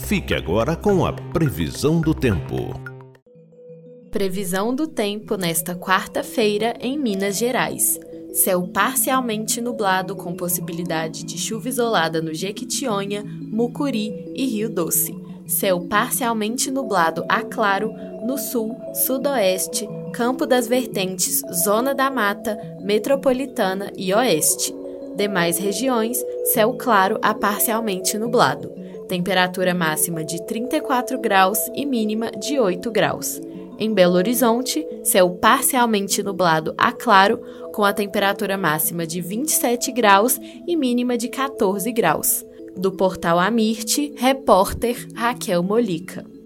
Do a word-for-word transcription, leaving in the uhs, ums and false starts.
Fique agora com a previsão do tempo. Previsão do tempo nesta quarta-feira em Minas Gerais. Céu parcialmente nublado com possibilidade de chuva isolada no Jequitinhonha, Mucuri e Rio Doce. Céu parcialmente nublado a claro no sul, sudoeste, Campo das Vertentes, Zona da Mata, Metropolitana e Oeste. Demais regiões, céu claro a parcialmente nublado. Temperatura máxima de trinta e quatro graus e mínima de oito graus. Em Belo Horizonte, céu parcialmente nublado a claro, com a temperatura máxima de vinte e sete graus e mínima de quatorze graus. Do portal Amirte, repórter Raquel Molica.